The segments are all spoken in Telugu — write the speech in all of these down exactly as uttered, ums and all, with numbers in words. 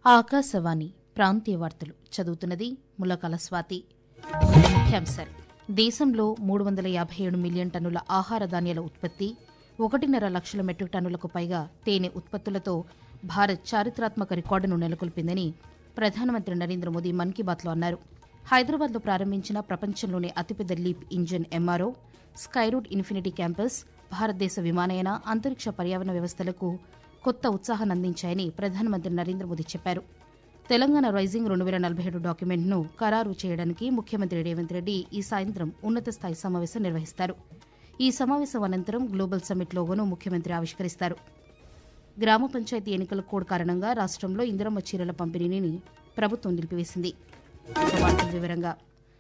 ఆకాశవాణి ప్రాంతీయ వార్తలు చదువుతున్నది ములకాల స్వాతి. ముఖ్యాంశాలు: దేశంలో మూడు వందల యాభై ఏడు మిలియన్ టన్నుల ఆహార ధాన్యాల ఉత్పత్తి, ఒకటిన్నర లక్షల మెట్రిక్ టన్నులకు పైగా తేనె ఉత్పత్తులతో భారత్ చారిత్రాత్మక రికార్డును నెలకొల్పిందని ప్రధానమంత్రి నరేంద్ర మోదీ మన్ కీ బాత్లో అన్నారు. హైదరాబాద్లో ప్రారంభించిన ప్రపంచంలోనే అతిపెద్ద LEAP engine MRO Skyroot Infinity campus భారతదేశ విమానయాన, అంతరిక్ష పర్యావరణ వ్యవస్థలకు కొత్త ఉత్సాహాన్ని అందించాయని ప్రధానమంత్రి నరేంద్ర మోదీ చెప్పారు. తెలంగాణ రైజింగ్ రెండు వేల నలభై ఏడు డాక్యుమెంట్ను ఖరారు చేయడానికి ముఖ్యమంత్రి రేవంత్ రెడ్డి ఈ సాయంత్రం ఉన్నత స్థాయి సమావేశం నిర్వహిస్తారు. ఈ సమావేశం అనంతరం గ్లోబల్ సమ్మిట్ లోగోను ముఖ్యమంత్రి ఆవిష్కరిస్తారు. గ్రామ పంచాయతీ ఎన్నికల కోడ్ కారణంగా రాష్టంలో ఇందిరమ్మ చీరల పంపిణీని ప్రభుత్వం నిలిపివేసింది. వివరంగా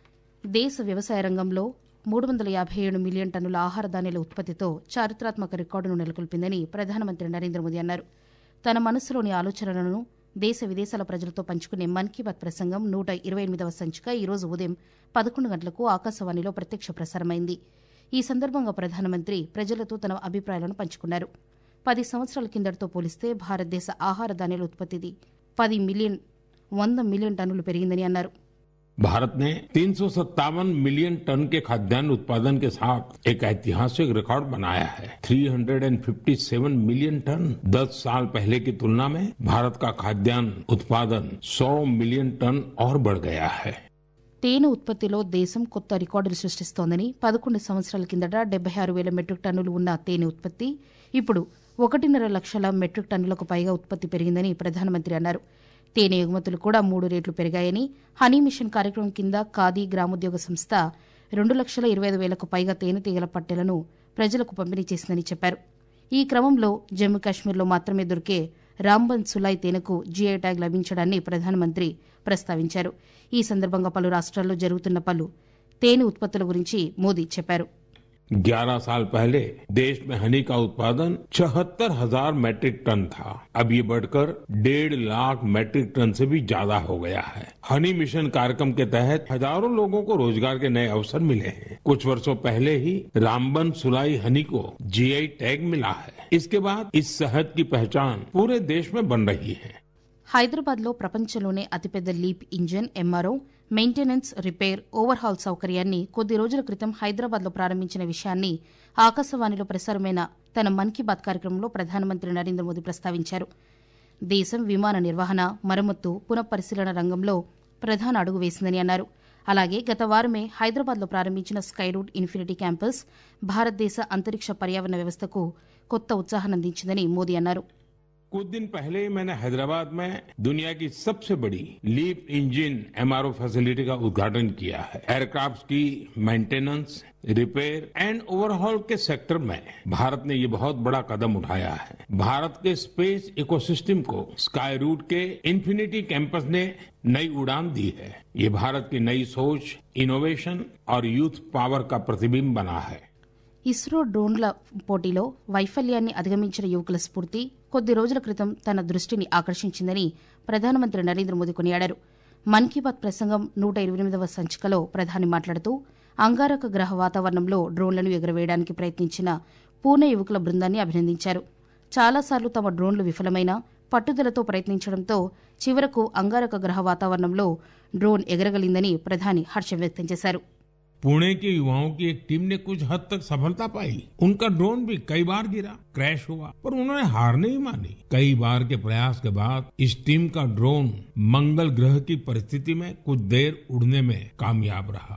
దేశ వ్యవసాయ రంగంలో మూడు వందల యాభై ఏడు మిలియన్ టన్నుల ఆహార ధాన్యాల ఉత్పత్తితో చారిత్రాత్మక రికార్డును నెలకొల్పిందని ప్రధానమంత్రి నరేంద్ర మోదీ అన్నారు. తన మనసులోని ఆలోచనలను దేశ విదేశాల ప్రజలతో పంచుకునే మన్ కీ బాత్ ప్రసంగం నూట ఇరవై ఎనిమిదవ సంచిక ఈ రోజు ఉదయం పదకొండు గంటలకు ఆకాశవాణిలో ప్రత్యక్ష ప్రసారమైంది. ఈ సందర్భంగా ప్రధానమంత్రి ప్రజలతో తన అభిప్రాయాలను పంచుకున్నారు. పది సంవత్సరాల కిందటితో పోలిస్తే భారతదేశ ఆహార ధాన్యాల ఉత్పత్తి పది మిలియన్ వంద మిలియన్ టన్నులు పెరిగిందని అన్నారు. भारत ने तीन सौ सत्तावन मिलियन टन के खाद्यान्न उत्पादन के साथ एक ऐतिहासिक रिकॉर्ड बनाया है. तीन सौ सत्तावन मिलियन टन दस साल पहले की तुलना में भारत का खाद्यान्न उत्पादन सौ मिलियन टन और बढ़ गया है. తేనె ఉత్పత్తిలో దేశం కొత్త రికార్డులు సృష్టిస్తోందని, పదకొండు సంవత్సరాల కిందట డెబ్బై ఆరు వేల మెట్రిక్ టన్నులు ఉన్న తేనె ఉత్పత్తి ఇప్పుడు ఒకటిన్నర లక్షల మెట్రిక్ టన్నులకు పైగా ఉత్పత్తి పెరిగిందని ప్రధానమంత్రి అన్నారు. తేనె ఎగుమతులు కూడా మూడు రేట్లు పెరిగాయని, హనీ మిషన్ కార్యక్రమం కింద ఖాదీ గ్రామోద్యోగ సంస్థ రెండు లక్షల ఇరవై ఐదు వేలకు పైగా తేనెటీగల పట్టెలను ప్రజలకు పంపిణీ చేసిందని చెప్పారు. ఈ క్రమంలో జమ్మూ కాశ్మీర్లో మాత్రమే దొరికే రాంబన్ సులాయ్ తేనెకు జీఐ ట్యాగ్ లభించడాన్ని ప్రధానమంత్రి ప్రస్తావించారు. ఈ సందర్భంగా పలు రాష్ట్రాల్లో జరుగుతున్న పలు తేనె ఉత్పత్తుల గురించి మోదీ చెప్పారు. ग्यारह साल पहले देश में हनी का उत्पादन चौहत्तर हजार मैट्रिक टन था. अब ये बढ़कर डेढ़ लाख मैट्रिक टन से भी ज्यादा हो गया है. हनी मिशन कार्यक्रम के तहत हजारों लोगों को रोजगार के नए अवसर मिले हैं. कुछ वर्षों पहले ही रामबन सुलाई हनी को जीआई टैग मिला है. इसके बाद इस शहद की पहचान पूरे देश में बन रही है. హైదరాబాద్లో ప్రపంచంలోనే అతిపెద్ద LEAP engine MRO maintenance, repair, overhaul సౌకర్యాన్ని కొద్ది రోజుల క్రితం హైదరాబాద్లో ప్రారంభించిన విషయాన్ని ఆకాశవాణిలో ప్రసారమైన తన మన్ కీ బాత్ కార్యక్రమంలో ప్రధానమంత్రి నరేంద్ర మోదీ ప్రస్తావించారు. దేశం విమాన నిర్వహణ, మరమ్మత్తు, పునఃపరిశీలన రంగంలో ప్రధాన అడుగు వేసిందని అన్నారు. అలాగే గత వారమే హైదరాబాద్లో ప్రారంభించిన స్కైరూట్ ఇన్ఫినిటీ క్యాంపస్ భారతదేశ అంతరిక్ష పర్యావరణ వ్యవస్థకు కొత్త ఉత్సాహాన్నందించిందని మోదీ అన్నారు. कुछ दिन पहले ही मैंने हैदराबाद में दुनिया की सबसे बड़ी लीप इंजन एमआरओ फैसिलिटी का उद्घाटन किया है. एयरक्राफ्ट की मेंटेनेंस, रिपेयर एंड ओवरहॉल के सेक्टर में भारत ने ये बहुत बड़ा कदम उठाया है. भारत के स्पेस इकोसिस्टम को स्काई रूट के इन्फिनिटी कैंपस ने नई उड़ान दी है. ये भारत की नई सोच, इनोवेशन और यूथ पावर का प्रतिबिंब बना है. ఇస్రో డ్రోన్ల పోటీలో వైఫల్యాన్ని అధిగమించిన యువకుల స్ఫూర్తి కొద్ది రోజుల క్రితం తన దృష్టిని ఆకర్షించిందని ప్రధానమంత్రి నరేంద్ర మోదీ కొనియాడారు. మన్ కీ బాత్ ప్రసంగం నూట ఇరవై ఎనిమిదవ సంచికలో ప్రధాని మాట్లాడుతూ అంగారక గ్రహ వాతావరణంలో డ్రోన్లను ఎగురవేయడానికి ప్రయత్నించిన పూణే యువకుల బృందాన్ని అభినందించారు. చాలాసార్లు తమ డ్రోన్లు విఫలమైన పట్టుదలతో ప్రయత్నించడంతో చివరకు అంగారక గ్రహ వాతావరణంలో డ్రోన్ ఎగరగలిందని ప్రధాని హర్షం వ్యక్తం చేశారు. पुणे के युवाओं की एक टीम ने कुछ हद तक सफलता पाई. उनका ड्रोन भी कई बार गिरा, क्रैश हुआ, पर उन्होंने हार नहीं मानी. कई बार के प्रयास के बाद इस टीम का ड्रोन मंगल ग्रह की परिस्थिति में कुछ देर उड़ने में कामयाब रहा.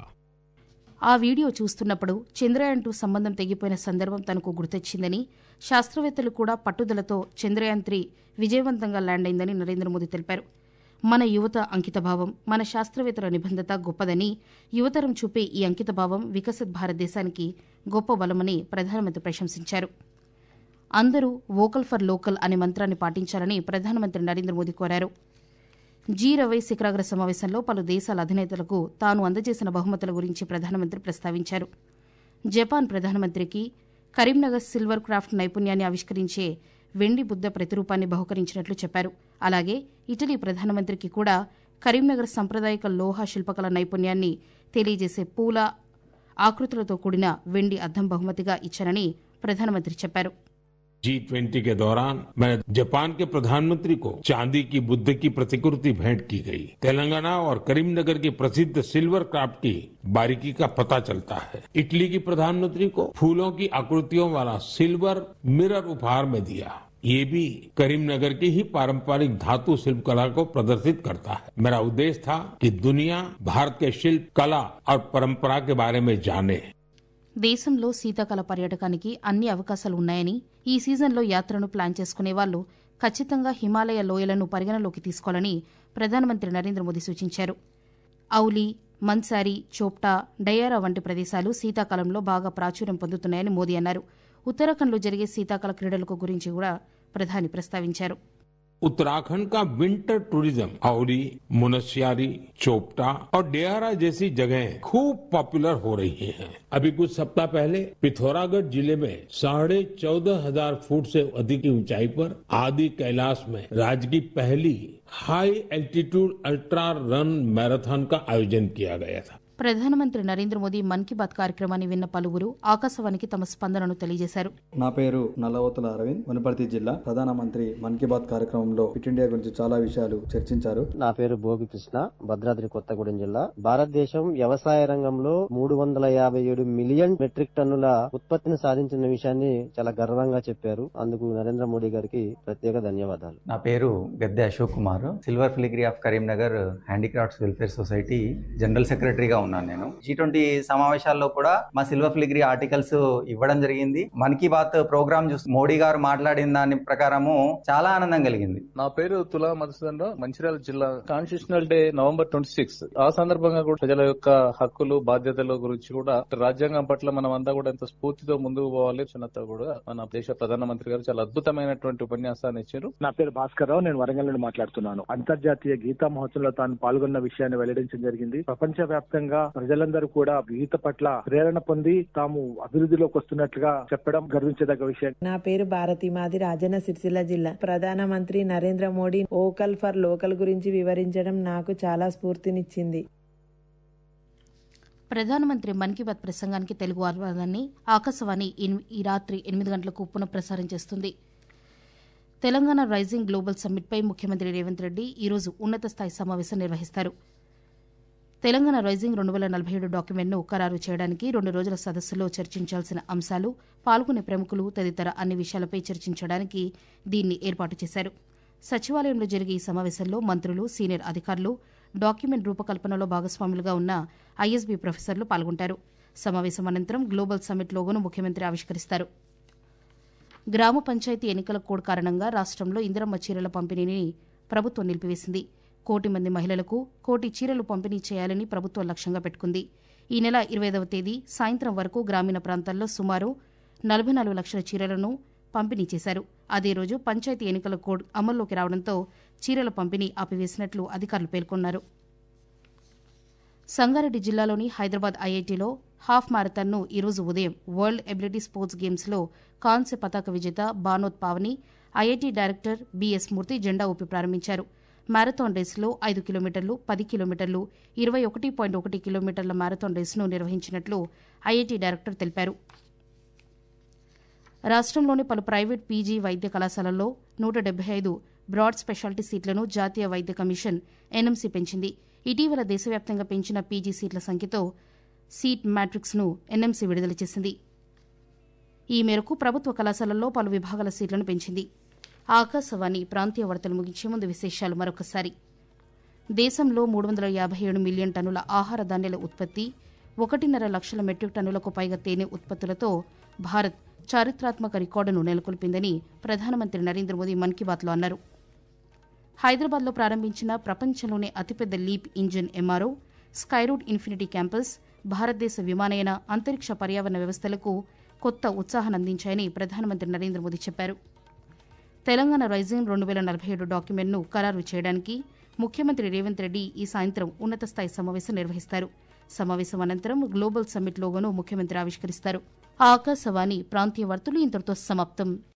ఆ వీడియో చూస్తున్నప్పుడు చంద్రయాన్ టూ సంబంధం తెగిపోయిన సందర్భం తనకు గుర్తొచ్చిందని, శాస్త్రవేత్తలు కూడా పట్టుదలతో చంద్రయాన్ త్రీ విజయవంతంగా ల్యాండ్ అయిందని నరేంద్ర మోదీ తెలిపారు. మన యువత అంకితభావం, మన శాస్త్రవేత్తల నిబద్ధత గొప్పదని, యువతరం చూపే ఈ అంకితభావం వికసిత్ భారతదేశానికి గొప్ప బలమని ప్రధానమంత్రి ప్రశంసించారు. అందరూ వోకల్ ఫర్ లోకల్ అనే మంత్రాన్ని పాటించాలని ప్రధానమంత్రి నరేంద్ర మోదీ కోరారు. జీ ఇరవై శిఖరాగ్ర సమావేశంలో పలు దేశాల అధినేతలకు తాను అందజేసిన బహుమతుల గురించి ప్రధానమంత్రి ప్రస్తావించారు. జపాన్ ప్రధానమంత్రికి కరీంనగర్ సిల్వర్ క్రాఫ్ట్ నైపుణ్యాన్ని ఆవిష్కరించే వెండి బుద్ధ ప్రతిరూపాన్ని బహుకరించినట్లు చెప్పారు. అలాగే ఇటలీ ప్రధానమంత్రికి కూడా కరీంనగర్ సంప్రదాయక లోహ శిల్పకళ నైపుణ్యాన్ని తెలియజేసే పూల ఆకృతులతో కూడిన వెండి అద్దం బహుమతిగా ఇచ్చారని ప్రధానమంత్రి చెప్పారు. जी ट्वेंटी के दौरान मैंने जापान के प्रधानमंत्री को चांदी की बुद्ध की प्रतिकृति भेंट की गई। तेलंगाना और करीमनगर की प्रसिद्ध सिल्वर क्राफ्ट की बारीकी का पता चलता है। इटली की प्रधानमंत्री को फूलों की आकृतियों वाला सिल्वर मिरर उपहार में दिया। ये भी करीमनगर की ही पारंपरिक धातु शिल्प कला को प्रदर्शित करता है। मेरा उद्देश्य था कि दुनिया भारत के शिल्प कला और परंपरा के बारे में जाने। దేశంలో శీతాకాల పర్యాటకానికి అన్ని అవకాశాలు ఉన్నాయని, ఈ సీజన్లో యాత్రను ప్లాన్ చేసుకునే వాళ్లు ఖచ్చితంగా హిమాలయ లోయలను పరిగణలోకి తీసుకోవాలని ప్రధానమంత్రి నరేంద్ర మోదీ సూచించారు. ఔలీ, మన్సారి, చోప్టా, డయారా వంటి ప్రదేశాలు శీతాకాలంలో బాగా ప్రాచుర్యం పొందుతున్నాయని మోదీ అన్నారు. ఉత్తరాఖండ్లో జరిగే శీతాకాల క్రీడలకు గురించి కూడా ప్రధాని ప్రస్తావించారు. उत्तराखंड का विंटर टूरिज्म औली, मुनस्यारी, चोपटा और डेहरा जैसी जगहें खूब पॉपुलर हो रही हैं। अभी कुछ सप्ताह पहले पिथौरागढ़ जिले में साढ़े चौदह हजार फुट से अधिक की ऊंचाई पर आदि कैलाश में राज्य की पहली high altitude ultra run marathon का आयोजन किया गया था. ప్రధానమంత్రి నరేంద్ర మోదీ మన్ కీ బాత్ కార్యక్రమాన్ని విన్న పలువురు ఆకాశవాణికి తమ స్పందనను తెలియజేశారు. నా పేరు నల్లవోతుల అరవింద్, వనపర్తి జిల్లా. ప్రధానమంత్రి మన్ కీ బాత్ కార్యక్రమంలో ఫిట్ ఇండియా గురించి చాలా విషయాలు చర్చించారు. నా పేరు భోగి కృష్ణ, భద్రాద్రి కొత్తగూడెం జిల్లా. భారతదేశం వ్యవసాయ రంగంలో మూడు వందల యాభై ఏడు మిలియన్ మెట్రిక్ టన్నుల ఉత్పత్తిని సాధించిన విషయాన్ని చాలా గర్వంగా చెప్పారు. అందుకు నరేంద్ర మోడీ గారికి ప్రత్యేక ధన్యవాదాలు. నా పేరు Gadde Ashok Kumar, silver filigree of Karimnagar handicrafts welfare society general సెక్రటరీగా ఉన్నాను. నేను జీ ట్వంటీ సమావేశాల్లో కూడా మా సిల్వర్ ఫిలిగ్రీ ఆర్టికల్స్ ఇవ్వడం జరిగింది. మన్ కీ బాత్ ప్రోగ్రామ్ చూసి మోడీ గారు మాట్లాడిన దాని ప్రకారము చాలా ఆనందం కలిగింది. నా పేరు తులా మధుసూదన్ రావు, మంచిర్యాల జిల్లా. Constitutional day November twenty six ఆ సందర్భంగా కూడా ప్రజల యొక్క హక్కులు బాధ్యతల గురించి కూడా, రాజ్యాంగం పట్ల మనం అంతా కూడా ఎంత స్ఫూర్తితో ముందుకు పోవాలి చిన్నతో కూడా మన దేశ ప్రధానమంత్రి గారు చాలా అద్భుతమైనటువంటి ఉపన్యాసాన్ని ఇచ్చారు. నా పేరు భాస్కర్ రావు, నేను వరంగల్ నుండి మాట్లాడుతున్నాను. అంతర్జాతీయ గీతా మహోత్సవంలో తాను పాల్గొన్న విషయాన్ని వెల్లడించడం జరిగింది. ప్రపంచ వ్యాప్తంగా ప్రజలందరూ కూడా గీత పట్ల ప్రేరణ పొంది తాము అభివృద్ధిలోకి వస్తున్నట్లుగా చెప్పడం గర్వించదగ్గ విషయం. నా పేరు భారతి, మాది రాజన్న సిరిసిల్ల జిల్లా. ప్రధానమంత్రి Narendra Modi vocal for local గురించి వివరించడం నాకు చాలా స్ఫూర్తినిచ్చింది. ప్రధానమంత్రి మన్ కీ బాత్ ప్రసంగానికి తెలుగు అనువాదాన్ని ఆకాశవాణి ఈ రాత్రి ఎనిమిది గంటలకు పునఃప్రసారం చేస్తుంది. తెలంగాణ రైజింగ్ గ్లోబల్ సమ్మిట్పై ముఖ్యమంత్రి రేవంత్ రెడ్డి ఈరోజు ఉన్నత స్థాయి సమావేశం నిర్వహిస్తారు. తెలంగాణ రైజింగ్ రెండు వేల నలభై ఏడు డాక్యుమెంట్ను ఖరారు చేయడానికి రెండు రోజుల సదస్సులో చర్చించాల్సిన అంశాలు, పాల్గొనే ప్రముఖులు తదితర అన్ని విషయాలపై చర్చించడానికి దీన్ని ఏర్పాటు చేశారు. సచివాలయంలో జరిగే ఈ సమావేశంలో మంత్రులు, సీనియర్ అధికారులు, డాక్యుమెంట్ రూపకల్పనలో భాగస్వాములుగా ఉన్న ఐఎస్బీ ప్రొఫెసర్లు పాల్గొంటారు. సమావేశం అనంతరం గ్లోబల్ సమ్మిట్ లోగోను ముఖ్యమంత్రి ఆవిష్కరిస్తారు. గ్రామ పంచాయతీ ఎన్నికల కోడ్ కారణంగా రాష్టంలో ఇందిరమ్మ చీరల పంపిణీని ప్రభుత్వం నిలిపివేసింది. కోటి మంది మహిళలకు కోటి చీరలు పంపిణీ చేయాలని ప్రభుత్వం లక్ష్యంగా పెట్టుకుంది. ఈ నెల ఇరవై ఐదవ తేదీ సాయంత్రం వరకు గ్రామీణ ప్రాంతాల్లో సుమారు నలభై నాలుగు లక్షల చీరలను పంపిణీ చేశారు. అదే రోజు పంచాయతీ ఎన్నికల కోడ్ అమల్లోకి రావడంతో చీరల పంపిణీ ఆపివేసినట్లు అధికారులు పేర్కొన్నారు. సంగారెడ్డి జిల్లాలోని హైదరాబాద్ ఐఐటీలో హాఫ్ మారథాన్ను ఈరోజు ఉదయం వరల్డ్ ఎబిలిటీ స్పోర్ట్స్ గేమ్స్లో కాంస్య పతాక విజేత Banoth Pavani, IIT director BS Murthy జెండా ఊపి ప్రారంభించారు. మారథాన్ రేసులో ఐదు కిలోమీటర్లు, పది కిలోమీటర్లు, ఇరవై ఒకటి పాయింట్ ఒకటి కిలోమీటర్ల మారథాన్ రేసును నిర్వహించినట్లు ఐఐటీ డైరెక్టర్ తెలిపారు. రాష్టంలోని పలు ప్రైవేట్ పీజీ వైద్య కళాశాలల్లో నూట డెబ్బై ఐదు బ్రాడ్ స్పెషాలిటీ సీట్లను జాతీయ వైద్య కమిషన్ ఎన్ఎంసీ పెంచింది. ఇటీవల దేశవ్యాప్తంగా పెంచిన పీజీ సీట్ల సంఖ్యతో సీట్ మ్యాట్రిక్స్ను ఎన్ఎంసీ విడుదల చేసింది. ఈ మేరకు ప్రభుత్వ కళాశాలల్లో పలు విభాగాల సీట్లను పెంచింది. ఆకాశవాణి ప్రాంతీయ వార్తలు ముగించే ముందు విశేషాలు మరొకసారి. దేశంలో మూడు వందల యాభై ఏడు మిలియన్ టన్నుల ఆహార ధాన్యాల ఉత్పత్తి, ఒకటిన్నర లక్షల మెట్రిక్ టన్నులకు పైగా తేనె ఉత్పత్తులతో భారత్ చారిత్రాత్మక రికార్డును నెలకొల్పిందని ప్రధానమంత్రి నరేంద్ర మోదీ మన్ కీ బాత్లో అన్నారు. హైదరాబాద్లో ప్రారంభించిన ప్రపంచంలోనే అతిపెద్ద LEAP engine MRO Skyroot Infinity campus భారతదేశ విమానయాన, అంతరిక్ష పర్యావరణ వ్యవస్థలకు కొత్త ఉత్సాహాన్నందించాయని ప్రధానమంత్రి నరేంద్ర మోదీ చెప్పారు. తెలంగాణ రైజింగ్ రెండు వేల నలభై ఏడు డాక్యుమెంట్ను ఖరారు చేయడానికి ముఖ్యమంత్రి రేవంత్ రెడ్డి ఈ సాయంత్రం ఉన్నత స్థాయి సమావేశం నిర్వహిస్తారు. సమావేశం అనంతరం గ్లోబల్ సమ్మిట్ లోగోను ముఖ్యమంత్రి ఆవిష్కరిస్తారు. ఆకాశవాణి ప్రాంతీయ వార్తలు ఇంతటితో సమాప్తం.